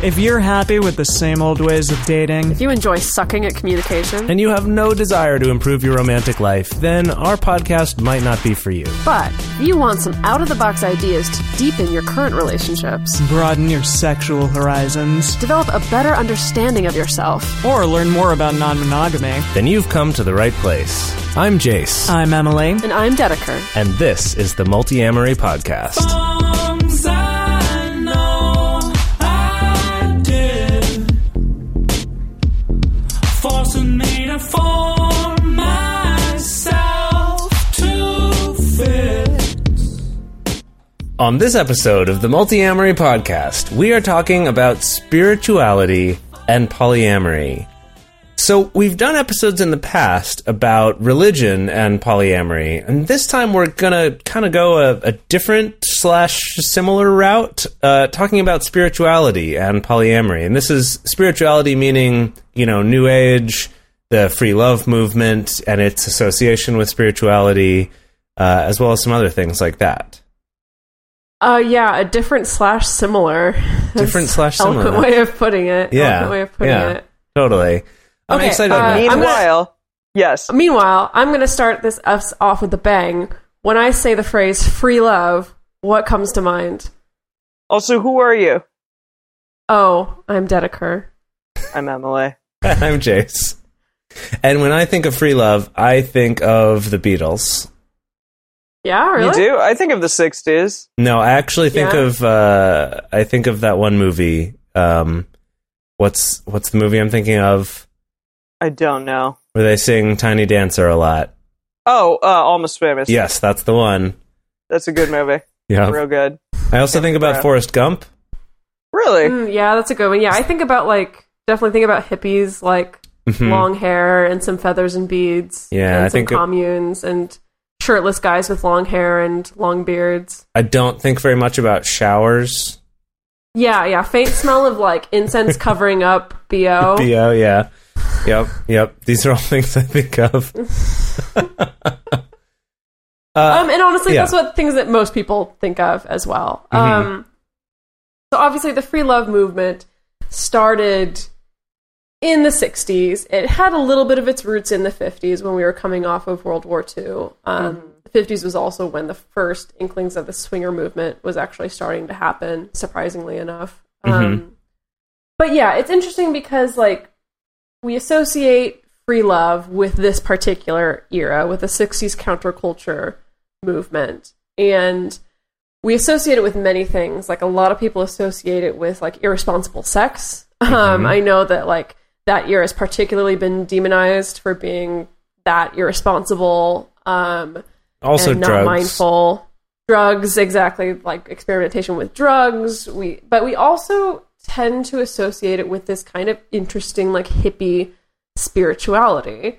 If you're happy with the same old ways of dating, If you enjoy sucking at communication, and you have no desire to improve your romantic life, then our podcast might not be for you. but if you want some out-of-the-box ideas to deepen your current relationships, broaden your sexual horizons, develop a better understanding of yourself, or learn more about non-monogamy, Then you've come to the right place. I'm Jace, I'm Emily. and I'm Dedeker. and this is the Multi-Amory Podcast. On this episode of the Multi-Amory Podcast, we are talking about spirituality and polyamory. So, we've done episodes in the past about religion and polyamory, and this time we're gonna kind of go a different / similar route, talking about spirituality and polyamory. And this is spirituality meaning, New Age, the free love movement, and its association with spirituality, as well as some other things like that. Yeah, a different / similar. Different / similar. Eloquent way of putting it. Yeah, Eloquent way of putting it. Totally. I'm Okay, excited about that. Meanwhile, I'm going to start this us off with a bang. When I say the phrase free love, what comes to mind? Also, who are you? Oh, I'm Dedeker. I'm Emily. I'm Jace. And when I think of free love, I think of the Beatles. Yeah, really? You do? I think of the 60s. No, I actually think Yeah. of that one movie. What's the movie I'm thinking of? I don't know. Where they sing Tiny Dancer a lot. Oh, Almost Famous. Yes, that's the one. That's a good movie. Yeah. Real good. I also think about Forrest Gump. Really? Yeah, that's a good one. Yeah, I think about, definitely think about hippies, long hair and some feathers and beads. Yeah, and I some think communes and shirtless guys with long hair and long beards. I don't think very much about showers. Yeah, faint smell of, incense covering up BO. BO, yeah. Yep. These are all things I think of. And honestly, yeah. that's what things that most people think of as well. So obviously the free love movement started in the 60s. It had a little bit of its roots in the 50s when we were coming off of World War II. The 50s was also when the first inklings of the swinger movement was actually starting to happen, surprisingly enough. But yeah, it's interesting because, we associate free love with this particular era, with the 60s counterculture movement. And we associate it with many things. A lot of people associate it with, irresponsible sex. I know that, that era has particularly been demonized for being that irresponsible. Also and not drugs. mindful. Drugs, exactly, experimentation with drugs. But we also tend to associate it with this kind of interesting, hippie spirituality.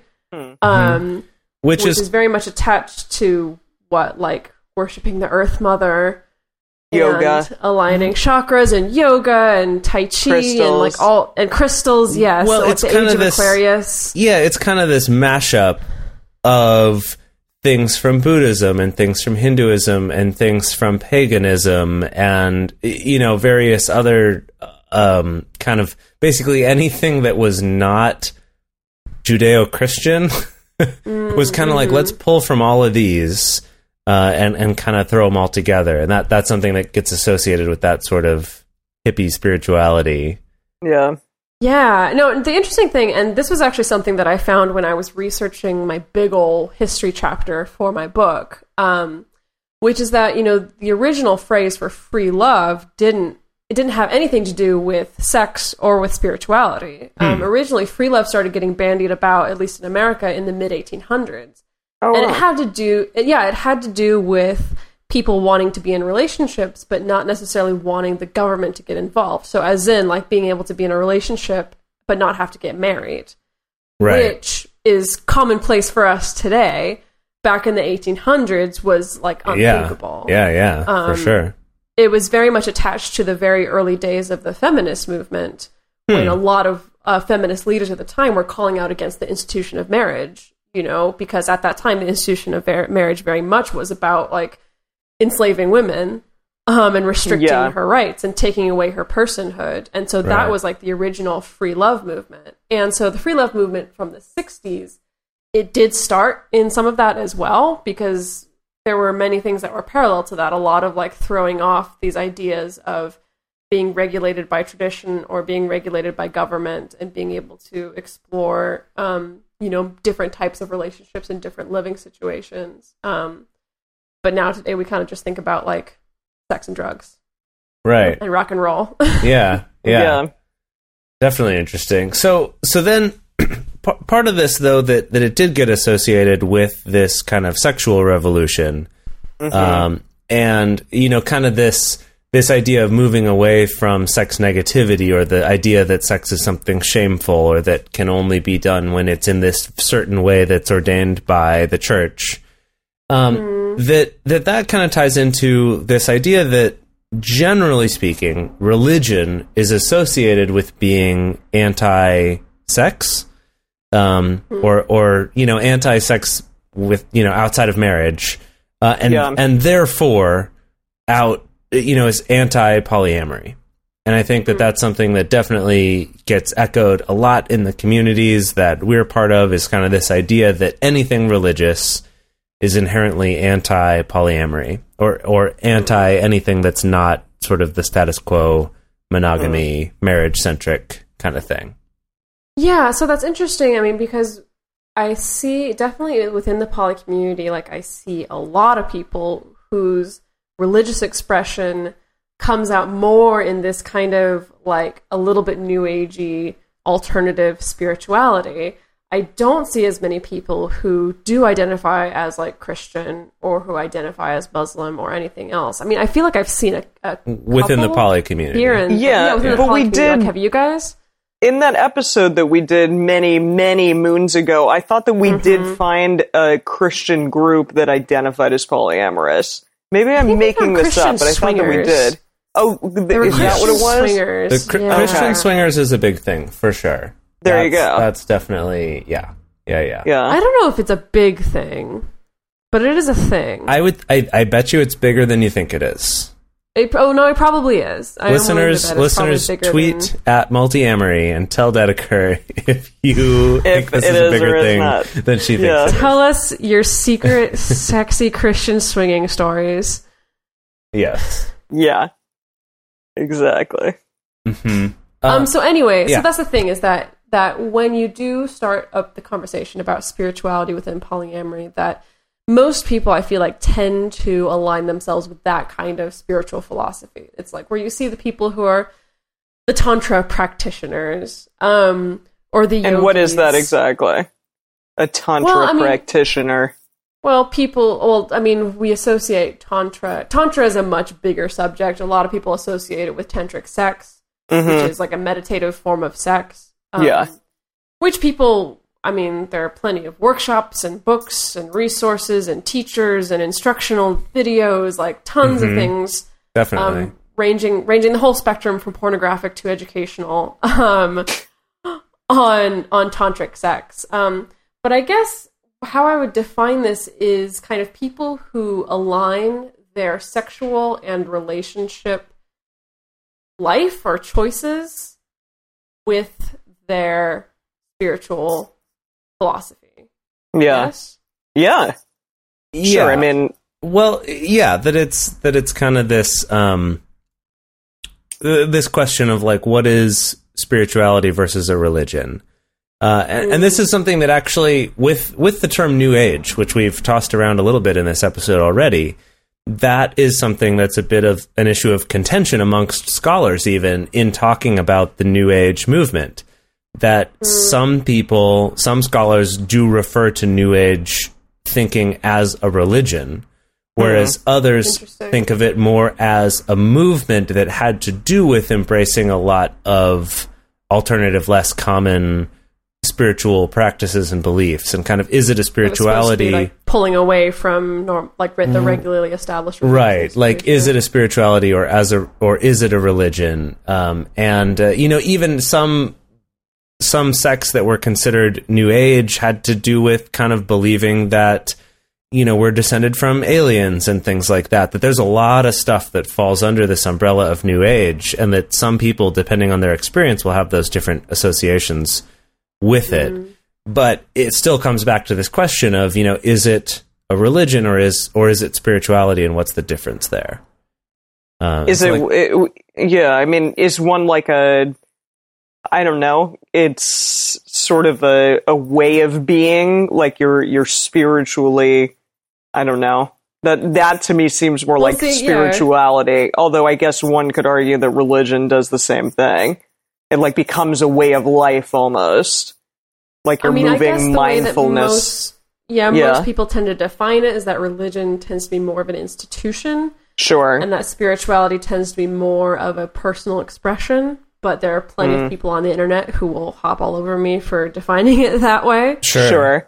Which is very much attached to what, worshipping the Earth Mother, Yoga, and aligning chakras and yoga and tai chi crystals. and crystals. Yes, Well, so it's the kind age of of this- Aquarius. Yeah, it's kind of this mashup of things from Buddhism and things from Hinduism and things from paganism and, various other kind of basically anything that was not Judeo-Christian was kind of let's pull from all of these and kind of throw them all together. And that's something that gets associated with that sort of hippie spirituality. Yeah. Yeah, no, the interesting thing, and this was actually something that I found when I was researching my big ol' history chapter for my book, which is that, the original phrase for free love didn't have anything to do with sex or with spirituality. Originally, free love started getting bandied about, at least in America, in the mid-1800s. Oh, And wow. it had to do with people wanting to be in relationships, but not necessarily wanting the government to get involved. So as in, being able to be in a relationship, but not have to get married. Right. Which is commonplace for us today. Back in the 1800s was, unthinkable. Yeah, for sure. It was very much attached to the very early days of the feminist movement, when a lot of feminist leaders at the time were calling out against the institution of marriage, because at that time the institution of marriage very much was about enslaving women and restricting Yeah. her rights and taking away her personhood. And so that Right. was like the original free love movement. And so the free love movement from the 60s, it did start in some of that as well, because there were many things that were parallel to that. A lot of like throwing off these ideas of being regulated by tradition or being regulated by government and being able to explore, different types of relationships in different living situations. But now today we kind of just think about like sex and drugs, Right. and rock and roll. Yeah. Yeah. Definitely interesting. So then part of this, though, that it did get associated with this kind of sexual revolution, and kind of this idea of moving away from sex negativity, or the idea that sex is something shameful or that can only be done when it's in this certain way that's ordained by the church. That kind of ties into this idea that, generally speaking, religion is associated with being anti-sex, or anti-sex with outside of marriage, and therefore is anti-polyamory. And I think that that's something that definitely gets echoed a lot in the communities that we're part of, is kind of this idea that anything religious is inherently anti-polyamory or anti anything that's not sort of the status quo monogamy, marriage-centric kind of thing. Yeah, so that's interesting. I mean, because I see definitely within the poly community, like I see a lot of people whose religious expression comes out more in this kind of like a little bit new agey alternative spirituality. I don't see as many people who do identify as like Christian or who identify as Muslim or anything else. I mean, I feel like I've seen a within the couple poly community. here and within the but poly we community. did. Like, have you guys? In that episode that we did many, many moons ago, I thought that we did find a Christian group that identified as polyamorous. Maybe I'm making this up, but I thought that we did. Oh, is that what it was? Swingers. Christian swingers is a big thing, for sure. There you go. That's definitely, yeah. I don't know if it's a big thing, but it is a thing. I bet you it's bigger than you think it is. It probably is. Listeners, tweet at Multiamory and tell Dedeker if you think this is a bigger thing than she thinks. Tell us your secret, sexy Christian swinging stories. Yes. Yeah. Exactly. Mm-hmm. So anyway, so that's the thing, is that when you do start up the conversation about spirituality within polyamory, that most people, I feel like, tend to align themselves with that kind of spiritual philosophy. It's like where you see the people who are the Tantra practitioners, or the yogis. And what is that exactly? A Tantra practitioner. Well, we associate Tantra. Tantra is a much bigger subject. A lot of people associate it with tantric sex, which is like a meditative form of sex. Which people... there are plenty of workshops and books and resources and teachers and instructional videos, like tons of things. Definitely. Ranging the whole spectrum from pornographic to educational on tantric sex. But I guess how I would define this is kind of people who align their sexual and relationship life or choices with their spiritual philosophy. Yeah. Yes? Yeah. Sure. I mean, well, yeah, that it's kind of this this question of like, what is spirituality versus a religion? And this is something that actually, with the term New Age, which we've tossed around a little bit in this episode already, that is something that's a bit of an issue of contention amongst scholars, even in talking about the New Age movement. That some scholars do refer to New Age thinking as a religion, whereas others think of it more as a movement that had to do with embracing a lot of alternative, less common spiritual practices and beliefs, and kind of, is it a spirituality like pulling away from the regularly established religions, right? Like, is it a spirituality or is it a religion? Even some sects that were considered New Age had to do with kind of believing that we're descended from aliens and things like that, that there's a lot of stuff that falls under this umbrella of New Age, and that some people, depending on their experience, will have those different associations with it. But it still comes back to this question of, is it a religion or is it spirituality, and what's the difference there? Is one like I don't know, it's sort of a way of being, like you're spiritually, I don't know. That to me seems more like spirituality, yeah. Although I guess one could argue that religion does the same thing. It like becomes a way of life almost. Like you're moving mindfulness. Most people tend to define it as that religion tends to be more of an institution. Sure. And that spirituality tends to be more of a personal expression. But there are plenty of people on the internet who will hop all over me for defining it that way. Sure.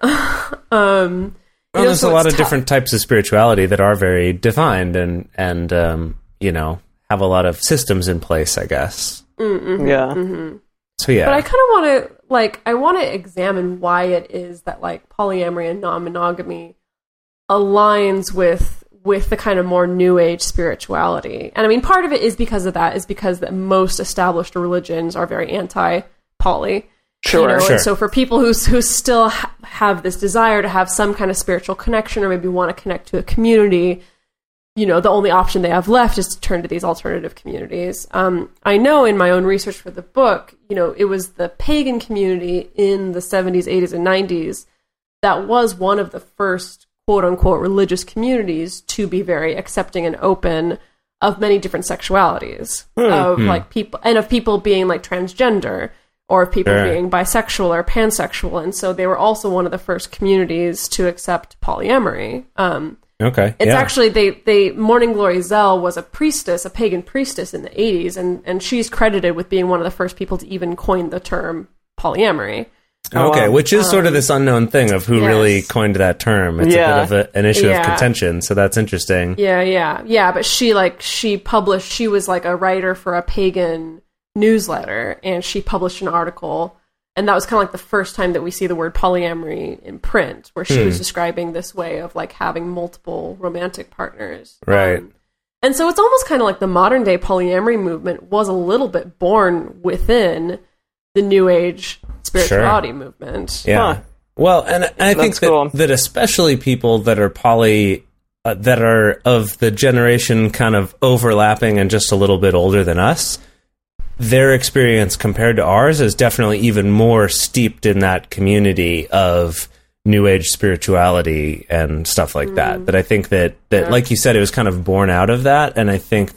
There's a lot of different types of spirituality that are very defined and have a lot of systems in place, I guess. Mm-hmm. Yeah. Mm-hmm. So yeah. But I kind of want to examine why it is that like polyamory and non-monogamy aligns with the kind of more New Age spirituality. And I mean, part of it is because of that, is because that most established religions are very anti-poly. Sure. And so for people who still have this desire to have some kind of spiritual connection, or maybe want to connect to a community, the only option they have left is to turn to these alternative communities. I know in my own research for the book, it was the pagan community in the 70s, 80s, and 90s that was one of the first quote-unquote religious communities to be very accepting and open of many different sexualities, of people being like transgender, or of people being bisexual or pansexual. And so they were also one of the first communities to accept polyamory. It's actually, Morning Glory Zell was a pagan priestess in the 80s, and she's credited with being one of the first people to even coin the term polyamory. Okay, which is sort of this unknown thing of who really coined that term. It's a bit of an issue of contention, so that's interesting. Yeah, but she was like a writer for a pagan newsletter, and she published an article, and that was kind of like the first time that we see the word polyamory in print, where she was describing this way of like having multiple romantic partners. Right. And so it's almost kind of like the modern day polyamory movement was a little bit born within the New Age spirituality movement. Yeah. Huh. Well, and I think that especially people that are poly, that are of the generation kind of overlapping and just a little bit older than us, their experience compared to ours is definitely even more steeped in that community of New Age spirituality and stuff like that. That I think that like you said, it was kind of born out of that. And I think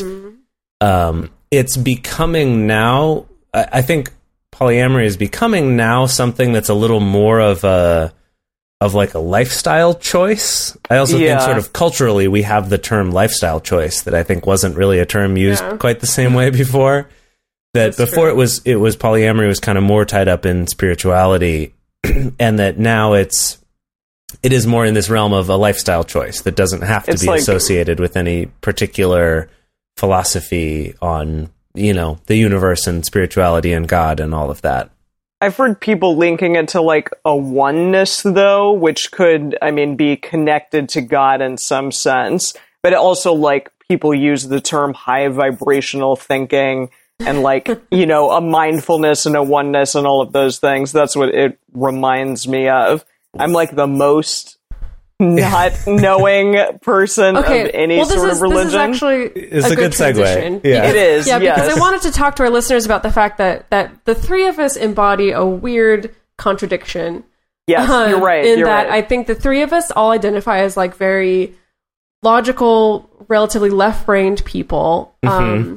that it's becoming now, I think polyamory is becoming now something that's a little more of a lifestyle choice. I also think sort of culturally we have the term lifestyle choice that I think wasn't really a term used quite the same way before. That that's before true. it was polyamory was kind of more tied up in spirituality, and that now it is more in this realm of a lifestyle choice that doesn't have to be associated with any particular philosophy on the universe and spirituality and God and all of that. I've heard people linking it to like a oneness, though, which could, be connected to God in some sense, but also like people use the term high vibrational thinking and like, a mindfulness and a oneness and all of those things. That's what it reminds me of. I'm like the most not knowing person of any sort of religion. This is actually a good segue. Yeah. It is. Yeah, because I wanted to talk to our listeners about the fact that the three of us embody a weird contradiction. Yes, you're right. I think the three of us all identify as like very logical, relatively left-brained people. Mm-hmm.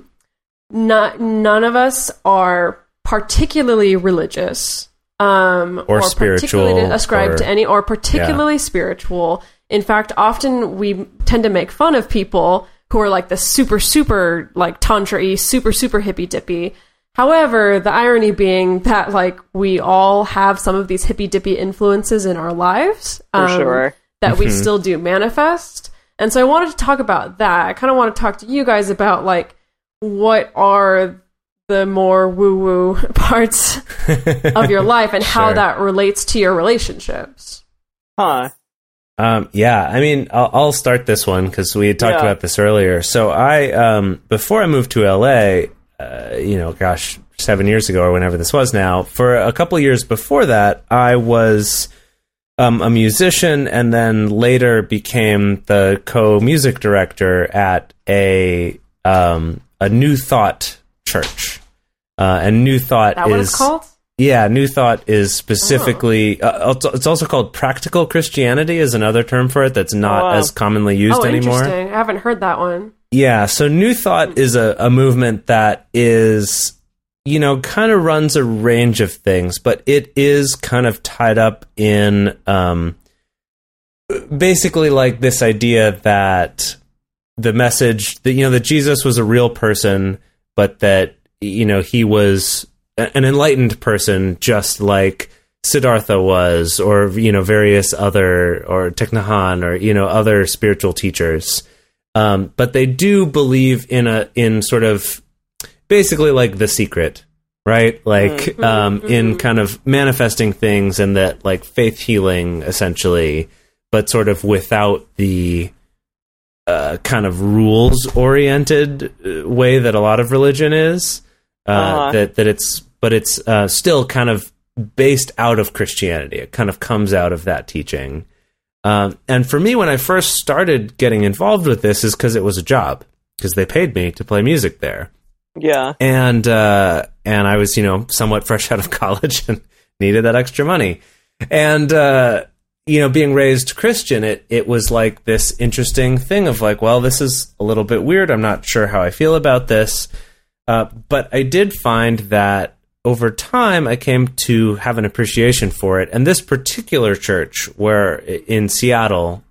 None of us are particularly religious. Or spiritual, particularly ascribed to any, or particularly spiritual. In fact, often we tend to make fun of people who are like the super like tantra-y, super hippy dippy. However, the irony being that like we all have some of these hippy dippy influences in our lives, for sure, that we still do manifest. And so I wanted to talk about that. I kind of want to talk to you guys about like what are the more woo-woo parts of your life and how that relates to your relationships. Huh. Yeah, I mean, I'll start this one because we had talked about this earlier. So I, before I moved to LA, 7 years ago or whenever this was now, for a couple years before that, I was a musician and then later became the co-music director at a New Thought church. And New Thought is... That what it's called? Yeah, New Thought is specifically... it's also called Practical Christianity is another term for it that's not as commonly used anymore. Interesting. I haven't heard that one. Yeah, so New Thought is a movement that is, kind of runs a range of things, but it is kind of tied up in basically like this idea that the message that, that Jesus was a real person, but that, he was an enlightened person just like Siddhartha was, or, various other, or Thich Nhat Hanh, or, other spiritual teachers. But they do believe in sort of basically like The Secret, right? Like, in kind of manifesting things and that like faith healing essentially, but sort of without the kind of rules oriented way that a lot of religion is, but it's still kind of based out of Christianity. It kind of comes out of that teaching. And for me, when I first started getting involved with this is because it was a job, because they paid me to play music there. Yeah. And I was, somewhat fresh out of college and needed that extra money. And, being raised Christian, it was like this interesting thing of like, well, this is a little bit weird. I'm not sure how I feel about this. But I did find that over time, I came to have an appreciation for it. And this particular church, where in Seattle,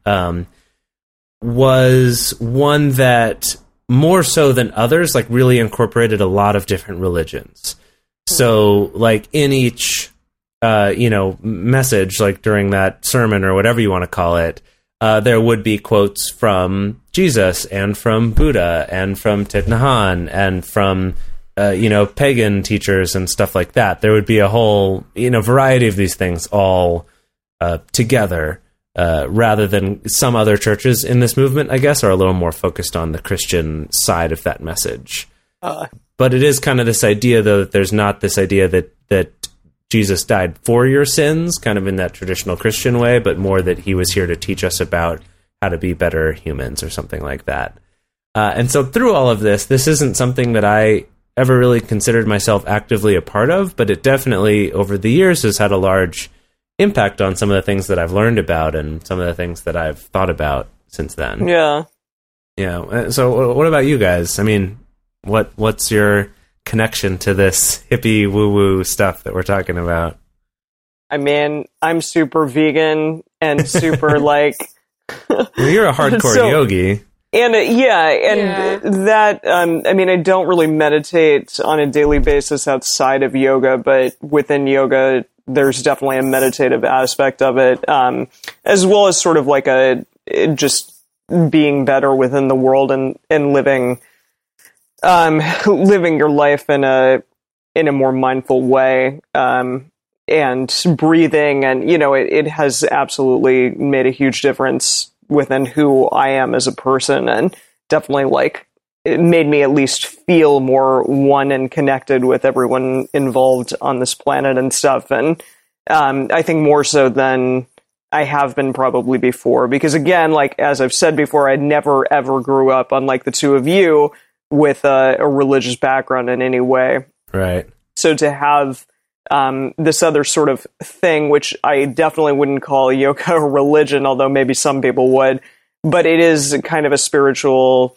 was one that more so than others, like really incorporated a lot of different religions. So like in each, message, like during that sermon or whatever you want to call it, there would be quotes from Jesus and from Buddha and from Thich Nhat Hanh and from pagan teachers and stuff like that. There would be a whole, variety of these things all together, rather than some other churches in this movement, I guess, are a little more focused on the Christian side of that message. But it is kind of this idea, though, that there's not this idea that Jesus died for your sins, kind of in that traditional Christian way, but more that he was here to teach us about how to be better humans or something like that. And so through all of this isn't something that I ever really considered myself actively a part of, but it definitely over the years has had a large impact on some of the things that I've learned about and some of the things that I've thought about since then. Yeah. Yeah. So what about you guys? I mean, what's your connection to this hippie woo-woo stuff that we're talking about? I mean, I'm super vegan and super like... You're a hardcore yogi. And that, I mean, I don't really meditate on a daily basis outside of yoga, but within yoga, there's definitely a meditative aspect of it, as well as sort of like just being better within the world and living your life in a more mindful way, and breathing. And, it has absolutely made a huge difference within who I am as a person, and definitely like it made me at least feel more one and connected with everyone involved on this planet and stuff. And I think more so than I have been probably before, because again, like as I've said before, I never ever grew up, unlike the two of you, with a religious background in any way. Right. So to have this other sort of thing, which I definitely wouldn't call yoga a religion, although maybe some people would, but it is kind of a spiritual,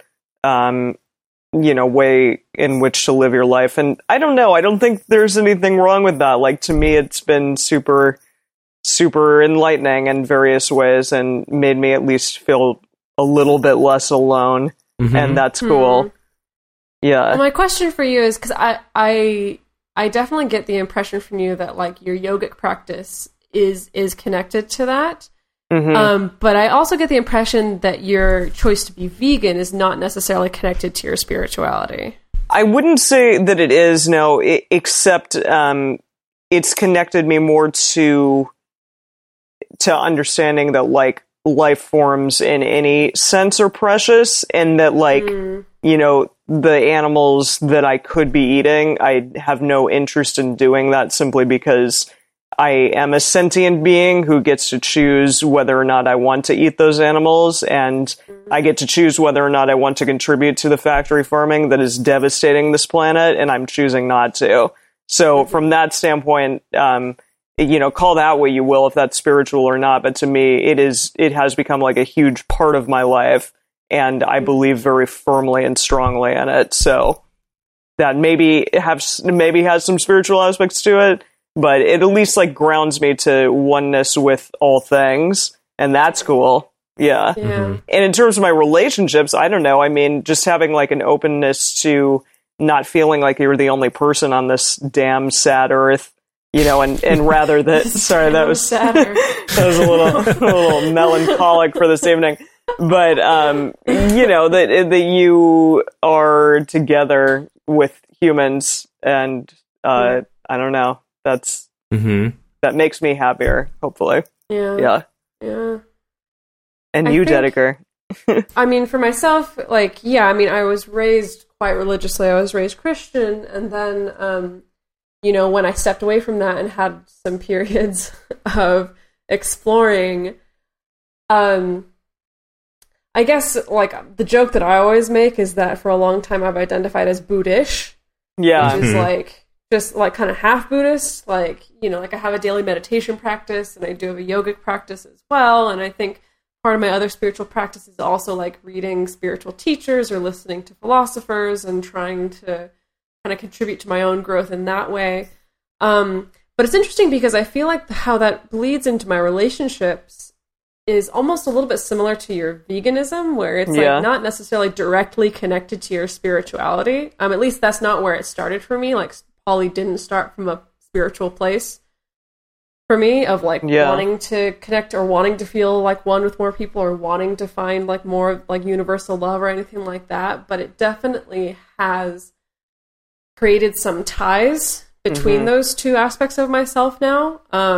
way in which to live your life. And I don't know, I don't think there's anything wrong with that. Like, to me, it's been super, super enlightening in various ways and made me at least feel a little bit less alone. Mm-hmm. And that's cool. Yeah. Well, my question for you is, because I definitely get the impression from you that like your yogic practice is connected to that. Mm-hmm. But I also get the impression that your choice to be vegan is not necessarily connected to your spirituality. I wouldn't say that it is, no, except it's connected me more to understanding that like life forms in any sense are precious, and that, like, you know, the animals that I could be eating, I have no interest in doing that simply because I am a sentient being who gets to choose whether or not I want to eat those animals, and I get to choose whether or not I want to contribute to the factory farming that is devastating this planet, and I'm choosing not to. So from that standpoint, you know, call that what you will, if that's spiritual or not, but to me, it has become like a huge part of my life, and I believe very firmly and strongly in it. So that maybe has some spiritual aspects to it, but it at least like grounds me to oneness with all things, and that's cool. Yeah. And in terms of my relationships, I don't know. I mean, just having like an openness to not feeling like you're the only person on this damn sad earth, you know, and rather that, sorry, that was a little melancholic for this evening, but, you know, that you are together with humans, and, I don't know, that makes me happier, hopefully. Yeah. And you, Dedeker? I mean, for myself, like, yeah, I mean, I was raised quite religiously. I was raised Christian, and then, you know, when I stepped away from that and had some periods of exploring, I guess, like, the joke that I always make is that for a long time I've identified as Buddhist. Yeah. Which is, like, just, like, kind of half Buddhist. Like, you know, like, I have a daily meditation practice, and I do have a yogic practice as well, and I think part of my other spiritual practice is also, like, reading spiritual teachers or listening to philosophers and trying to kind of contribute to my own growth in that way. But it's interesting because I feel like how that bleeds into my relationships is almost a little bit similar to your veganism, where it's like not necessarily directly connected to your spirituality. At least that's not where it started for me. Like, poly didn't start from a spiritual place for me of like wanting to connect or wanting to feel like one with more people or wanting to find like more like universal love or anything like that. But it definitely has created some ties between those two aspects of myself now,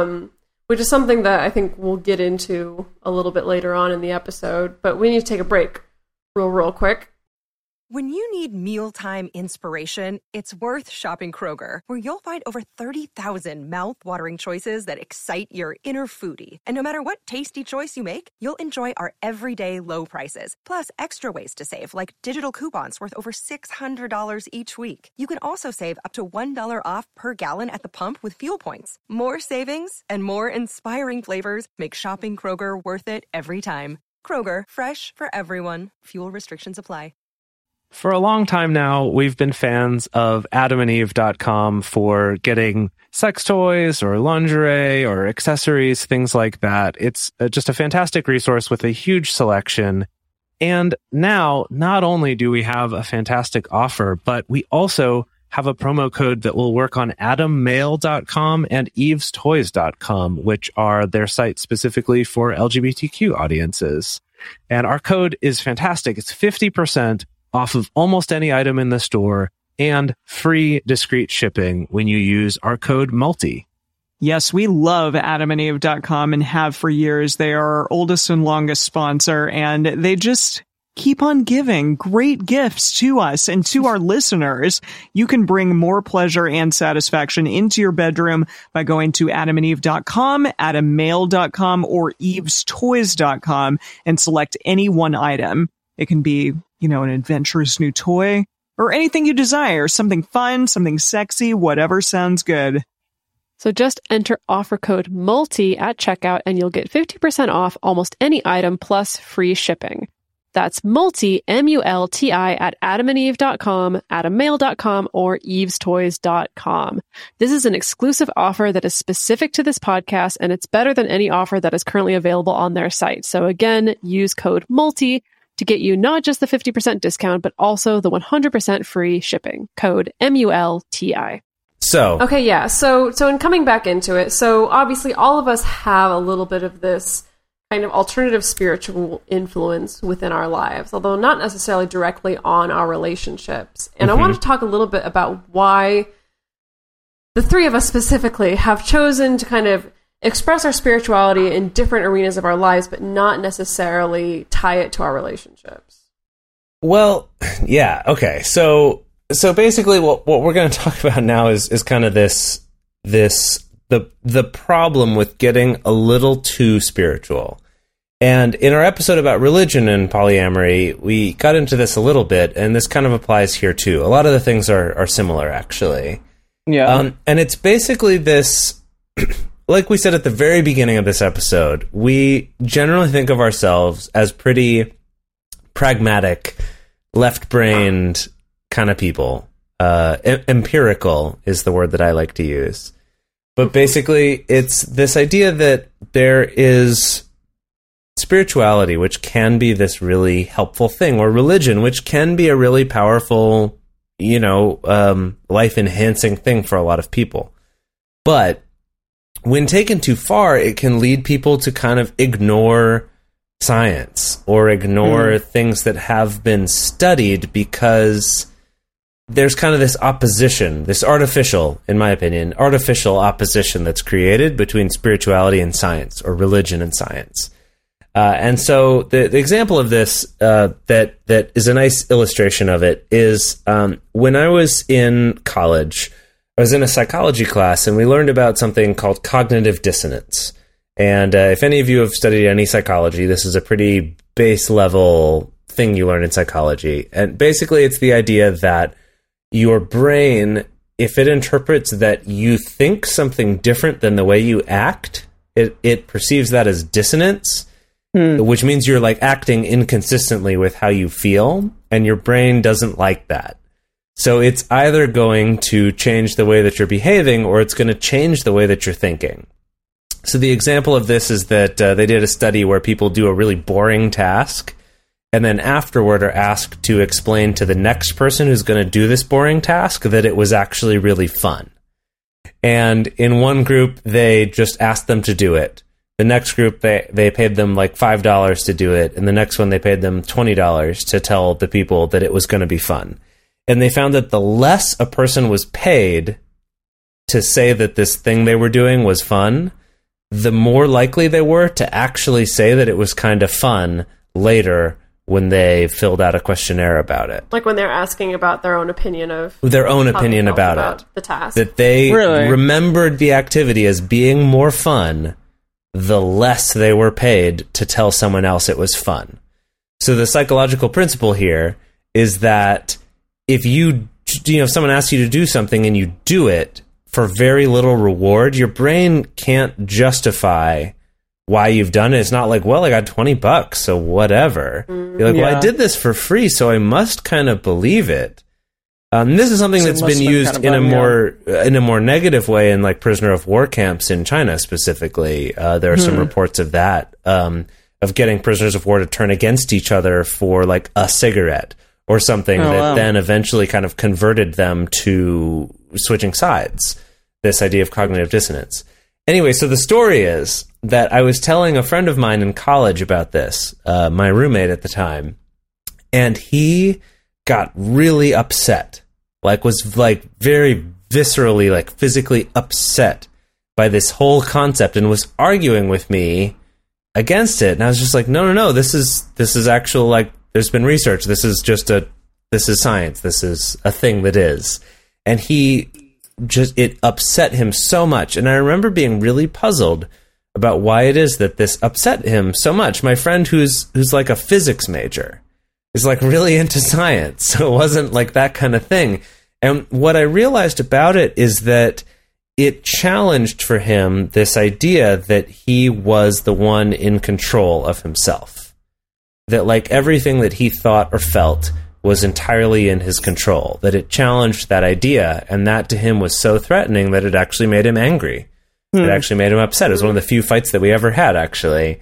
which is something that I think we'll get into a little bit later on in the episode. But we need to take a break real quick. When you need mealtime inspiration, it's worth shopping Kroger, where you'll find over 30,000 mouth-watering choices that excite your inner foodie. And no matter what tasty choice you make, you'll enjoy our everyday low prices, plus extra ways to save, like digital coupons worth over $600 each week. You can also save up to $1 off per gallon at the pump with fuel points. More savings and more inspiring flavors make shopping Kroger worth it every time. Kroger, fresh for everyone. Fuel restrictions apply. For a long time now, we've been fans of AdamandEve.com for getting sex toys or lingerie or accessories, things like that. It's just a fantastic resource with a huge selection. And now, not only do we have a fantastic offer, but we also have a promo code that will work on AdamMail.com and EvesToys.com, which are their sites specifically for LGBTQ audiences. And our code is fantastic. It's 50% off of almost any item in the store and free discreet shipping when you use our code MULTI. Yes, we love AdamandEve.com and have for years. They are our oldest and longest sponsor, and they just keep on giving great gifts to us and to our listeners. You can bring more pleasure and satisfaction into your bedroom by going to AdamandEve.com, AdamMail.com, or EvesToys.com and select any one item. It can be, you know, an adventurous new toy or anything you desire, something fun, something sexy, whatever sounds good. So just enter offer code MULTI at checkout and you'll get 50% off almost any item plus free shipping. That's MULTI, M-U-L-T-I, at AdamandEve.com, AdamMail.com, or EvesToys.com. This is an exclusive offer that is specific to this podcast, and it's better than any offer that is currently available on their site. So again, use code MULTI to get you not just the 50% discount, but also the 100% free shipping. Code MULTI. So. Okay, yeah. So in coming back into it, so obviously all of us have a little bit of this kind of alternative spiritual influence within our lives, although not necessarily directly on our relationships. And I want to talk a little bit about why the three of us specifically have chosen to kind of express our spirituality in different arenas of our lives, but not necessarily tie it to our relationships. Well, yeah, okay. So basically what we're going to talk about now is kind of the problem with getting a little too spiritual. And in our episode about religion and polyamory, we got into this a little bit, and this kind of applies here too. A lot of the things are similar, actually. Yeah. And it's basically this, like we said at the very beginning of this episode, we generally think of ourselves as pretty pragmatic, left-brained kind of people. Empirical is the word that I like to use. But basically, it's this idea that there is spirituality, which can be this really helpful thing, or religion, which can be a really powerful, life-enhancing thing for a lot of people. But when taken too far, it can lead people to kind of ignore science or ignore things that have been studied, because there's kind of this opposition, this artificial, in my opinion, artificial opposition that's created between spirituality and science, or religion and science. And so the example of this that is a nice illustration of it is when I was in college, I was in a psychology class, and we learned about something called cognitive dissonance. And if any of you have studied any psychology, this is a pretty base level thing you learn in psychology. And basically, it's the idea that your brain, if it interprets that you think something different than the way you act, it perceives that as dissonance. Which means you're like acting inconsistently with how you feel, and your brain doesn't like that. So it's either going to change the way that you're behaving, or it's going to change the way that you're thinking. So the example of this is that they did a study where people do a really boring task, and then afterward are asked to explain to the next person who's going to do this boring task that it was actually really fun. And in one group, they just asked them to do it. The next group, they paid them like $5 to do it. And the next one, they paid them $20 to tell the people that it was going to be fun. And they found that the less a person was paid to say that this thing they were doing was fun, the more likely they were to actually say that it was kind of fun later when they filled out a questionnaire about it. Like when they're asking about their own opinion about it. The task. That they remembered the activity as being more fun the less they were paid to tell someone else it was fun. So the psychological principle here is that if if someone asks you to do something and you do it for very little reward, your brain can't justify why you've done it. It's not like, well, I got $20, so whatever. You're like, well, I did this for free, so I must kind of believe it. This is something that's been used in a more negative way in like prisoner of war camps in China specifically. There are some reports of that, of getting prisoners of war to turn against each other for like a cigarette or something then eventually kind of converted them to switching sides. This idea of cognitive dissonance. Anyway, so the story is that I was telling a friend of mine in college about this, my roommate at the time, and he got really upset. Was very viscerally, physically upset by this whole concept, and was arguing with me against it. And I was just like, no, this is actual, there's been research. This is science. This is a thing that is. And it upset him so much. And I remember being really puzzled about why it is that this upset him so much. My friend who's like a physics major is really into science. So it wasn't like that kind of thing. And what I realized about it is that it challenged for him this idea that he was the one in control of himself. That everything that he thought or felt was entirely in his control. That it challenged that idea, and that to him was so threatening that it actually made him angry. It actually made him upset. It was one of the few fights that we ever had, actually.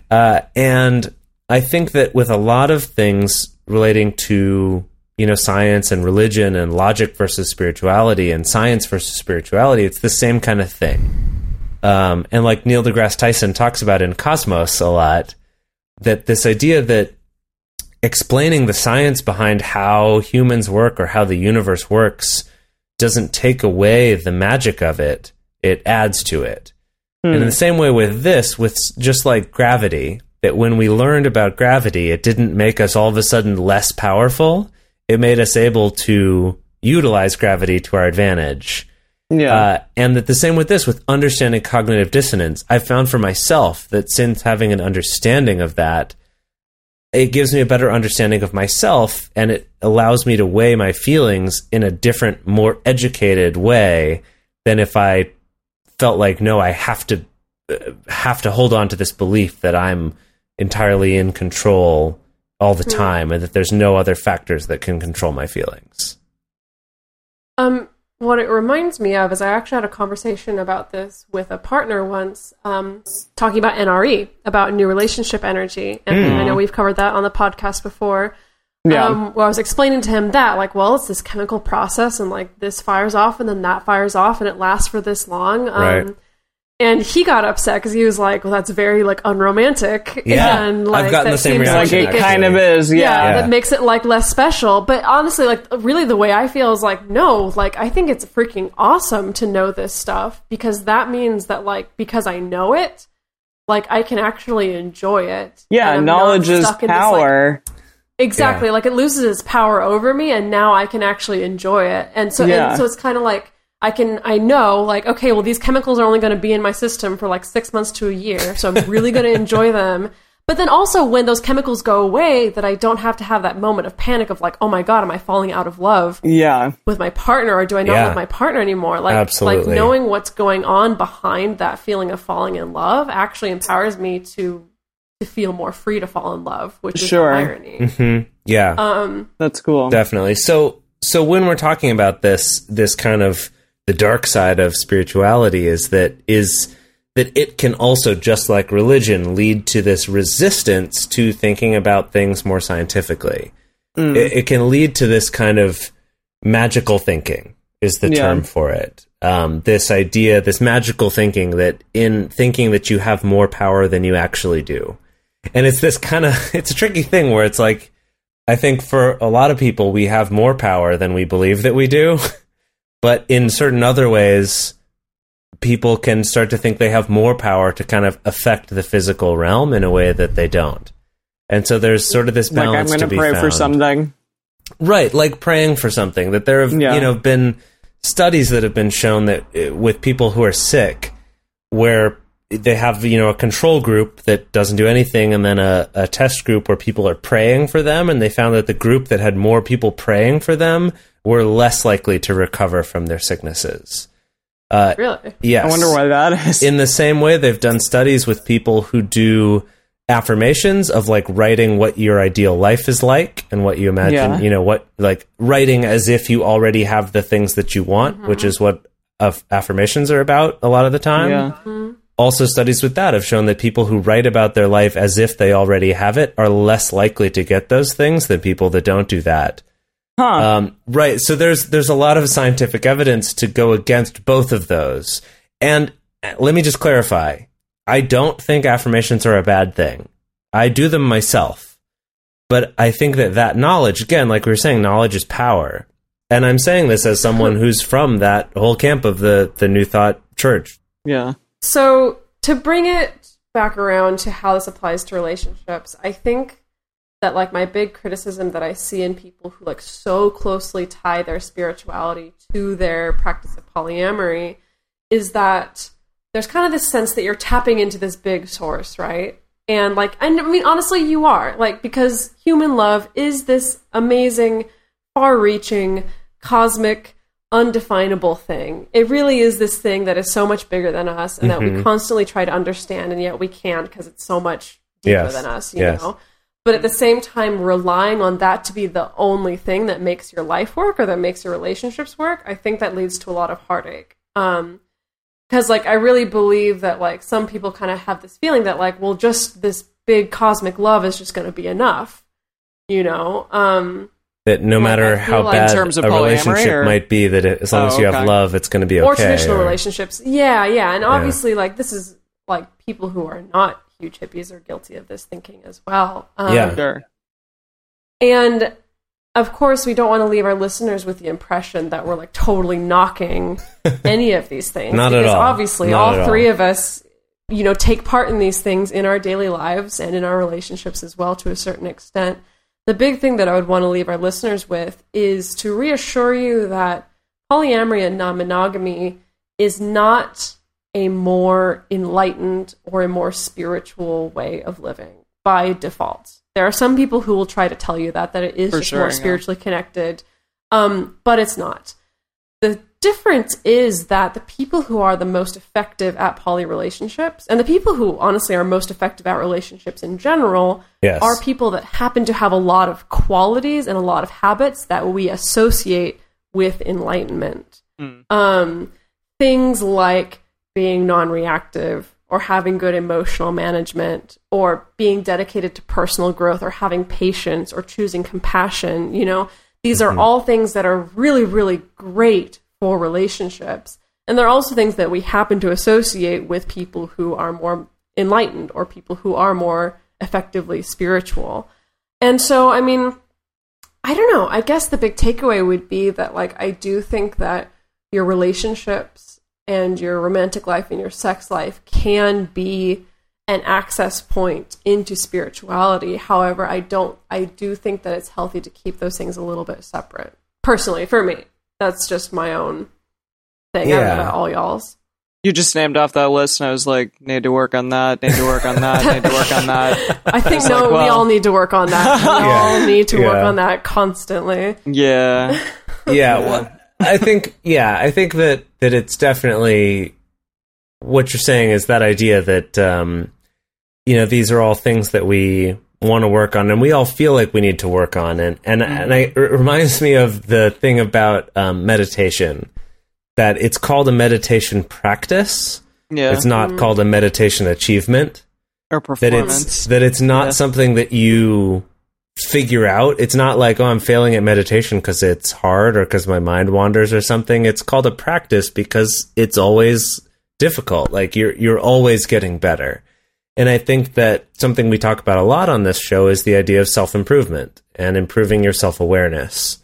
And I think that with a lot of things relating to science and religion and logic versus spirituality and science versus spirituality, it's the same kind of thing. And like Neil deGrasse Tyson talks about in Cosmos a lot, that this idea that explaining the science behind how humans work or how the universe works doesn't take away the magic of it, it adds to it. And in the same way with this, with just like gravity, that when we learned about gravity, it didn't make us all of a sudden less powerful. It made us able to utilize gravity to our advantage. Yeah. And that the same with this, with understanding cognitive dissonance, I've found for myself that since having an understanding of that, it gives me a better understanding of myself, and it allows me to weigh my feelings in a different, more educated way than if I felt like, no, I have to hold on to this belief that I'm entirely in control all the time and that there's no other factors that can control my feelings. What it reminds me of is I actually had a conversation about this with a partner once, talking about NRE, about new relationship energy. And I know we've covered that on the podcast before. Yeah. Where I was explaining to him that, like, well, it's this chemical process and, like, this fires off and then that fires off and it lasts for this long. Right. And he got upset because he was like, well, that's very, like, unromantic. Yeah, And, like, I've gotten the same reaction. Like, it kind of is, yeah. That makes it, like, less special. But honestly, like, really the way I feel is, like, no, like, I think it's freaking awesome to know this stuff, because that means that, like, because I know it, like, I can actually enjoy it. Yeah, knowledge is power. Exactly. Like, it loses its power over me, and now I can actually enjoy it. And so it's kind of like, I know, like, okay, well, these chemicals are only going to be in my system for like 6 months to a year, so I'm really going to enjoy them. But then also, when those chemicals go away, that I don't have to have that moment of panic of like, oh my God, am I falling out of love with my partner, or do I not love my partner anymore? Like, absolutely. Like, knowing what's going on behind that feeling of falling in love actually empowers me to feel more free to fall in love, which is the irony. Mm-hmm. Yeah. That's cool. Definitely. So when we're talking about this kind of the dark side of spirituality is that it can also, just like religion, lead to this resistance to thinking about things more scientifically. It can lead to this kind of magical thinking is the term for it. This idea, this magical thinking, that in thinking that you have more power than you actually do. And it's this kind of, it's a tricky thing where it's like, I think for a lot of people, we have more power than we believe that we do. But in certain other ways, people can start to think they have more power to kind of affect the physical realm in a way that they don't. And so there's sort of this balance to be found. Like, I'm going to pray for something. Right, like praying for something. That there have been studies that have been shown that with people who are sick, where they have a control group that doesn't do anything, and then a test group where people are praying for them, and they found that the group that had more people praying for them were less likely to recover from their sicknesses. Really? Yes. I wonder why that is. In the same way, they've done studies with people who do affirmations of like writing what your ideal life is like and what you imagine, what, like writing as if you already have the things that you want, which is what affirmations are about a lot of the time. Yeah. Mm-hmm. Also, studies with that have shown that people who write about their life as if they already have it are less likely to get those things than people that don't do that. Huh. Right. So there's a lot of scientific evidence to go against both of those. And let me just clarify. I don't think affirmations are a bad thing. I do them myself. But I think that knowledge, again, like we were saying, knowledge is power. And I'm saying this as someone who's from that whole camp of the New Thought church. Yeah. So to bring it back around to how this applies to relationships, I think that like my big criticism that I see in people who like so closely tie their spirituality to their practice of polyamory is that there's kind of this sense that you're tapping into this big source, right? And I mean, honestly, you are, like, because human love is this amazing, far-reaching, cosmic, undefinable thing. It really is this thing that is so much bigger than us, and that we constantly try to understand, and yet we can't because it's so much deeper than us, you know? But at the same time, relying on that to be the only thing that makes your life work or that makes your relationships work, I think that leads to a lot of heartache. Because, I really believe that, some people kind of have this feeling that, well, just this big cosmic love is just going to be enough, you know? That no matter how bad a relationship might be, that as long as you have love, it's going to be okay. Or traditional relationships. Yeah. And obviously, this is, people who are not huge hippies are guilty of this thinking as well. Sure. And of course, we don't want to leave our listeners with the impression that we're totally knocking any of these things. Not at all. Because obviously, all three of us take part in these things in our daily lives and in our relationships as well to a certain extent. The big thing that I would want to leave our listeners with is to reassure you that polyamory and non-monogamy is not a more enlightened or a more spiritual way of living by default. There are some people who will try to tell you that it is just more spiritually connected, but it's not. The difference is that the people who are the most effective at poly relationships, and the people who honestly are most effective at relationships in general, are people that happen to have a lot of qualities and a lot of habits that we associate with enlightenment. Things like being non-reactive, or having good emotional management, or being dedicated to personal growth, or having patience, or choosing compassion. These are all things that are really, really great for relationships. And they're also things that we happen to associate with people who are more enlightened, or people who are more effectively spiritual. And so, I don't know. I guess the big takeaway would be that, I do think that your relationships and your romantic life and your sex life can be an access point into spirituality. However, I do think that it's healthy to keep those things a little bit separate. Personally, for me, that's just my own thing. I don't know about all y'all's. You just named off that list, and I was like, need to work on that, need to work on that, need to work on that. I think, we all need to work on that. We all need to work on that constantly. Yeah. Yeah, well, I think that it's definitely what you're saying is that idea that, these are all things that we want to work on, and we all feel like we need to work on. And it reminds me of the thing about meditation, that it's called a meditation practice. Yeah. It's not called a meditation achievement. Or performance. That it's not something that you figure out. It's not like, I'm failing at meditation because it's hard or because my mind wanders or something. It's called a practice because it's always difficult. You're always getting better. And I think that something we talk about a lot on this show is the idea of self-improvement and improving your self-awareness.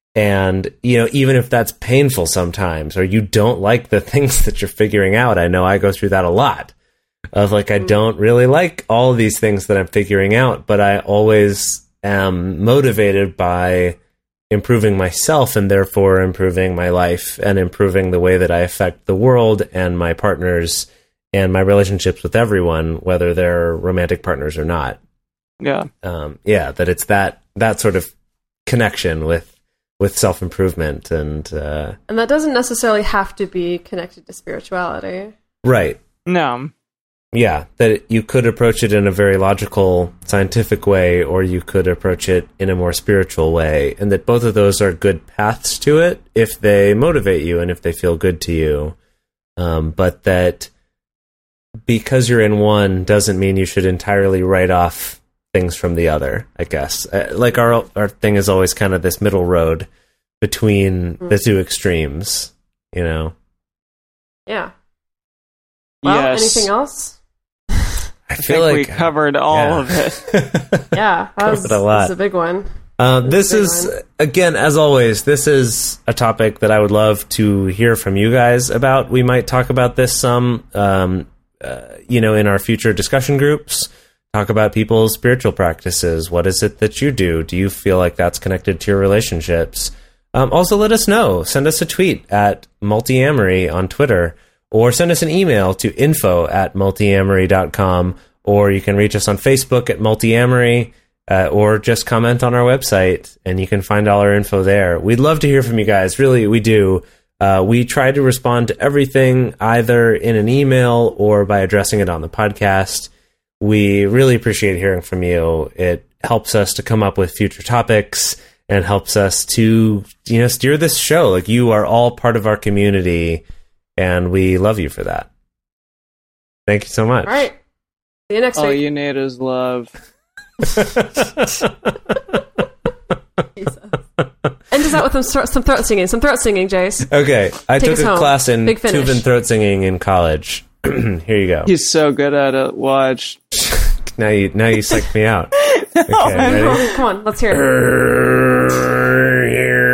And, even if that's painful sometimes, or you don't like the things that you're figuring out, I know I go through that a lot of I don't really like all of these things that I'm figuring out, but I always am motivated by improving myself and therefore improving my life and improving the way that I affect the world and my partners and my relationships with everyone, whether they're romantic partners or not. Yeah. That it's that sort of connection with self-improvement and that doesn't necessarily have to be connected to spirituality. Right. No. Yeah, that you could approach it in a very logical, scientific way, or you could approach it in a more spiritual way, and that both of those are good paths to it if they motivate you and if they feel good to you. But that because you're in one doesn't mean you should entirely write off things from the other, I guess. Our thing is always kind of this middle road between the two extremes, Yeah. Well, yes. Anything else? I feel like we covered all of it. Yeah, that was a big one. This is, again, as always, this is a topic that I would love to hear from you guys about. We might talk about this some, in our future discussion groups. Talk about people's spiritual practices. What is it that you do? Do you feel like that's connected to your relationships? Also, let us know. Send us a tweet at multiamory on Twitter, or send us an email to info@multiamory.com, or you can reach us on Facebook at Multiamory, or just comment on our website, and you can find all our info there. We'd love to hear from you guys. Really, we do. We try to respond to everything either in an email or by addressing it on the podcast. We really appreciate hearing from you. It helps us to come up with future topics and helps us to, steer this show. You are all part of our community, and we love you for that. Thank you so much. All right. See you next week. All you need is love. End us out with some throat singing. Some throat singing, Jace. Okay. I took a class in Tuvan throat singing in college. Here you go. He's so good at it. Watch. Now you psyched me out. Okay, ready? Come on, let's hear it.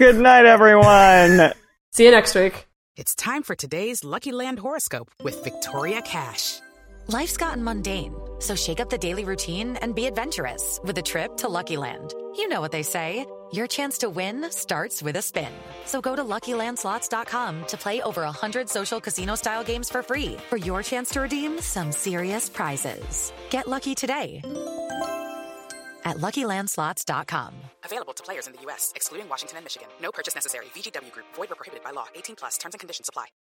Good night, everyone. See you next week. It's time for today's Lucky Land horoscope with Victoria Cash. Life's gotten mundane, so shake up the daily routine and be adventurous with a trip to Lucky Land. You know what they say, your chance to win starts with a spin. So go to LuckyLandSlots.com to play over 100 social casino-style games for free for your chance to redeem some serious prizes. Get lucky today at LuckyLandSlots.com. Available to players in the U.S., excluding Washington and Michigan. No purchase necessary. VGW Group. Void where prohibited by law. 18+. Terms and conditions apply.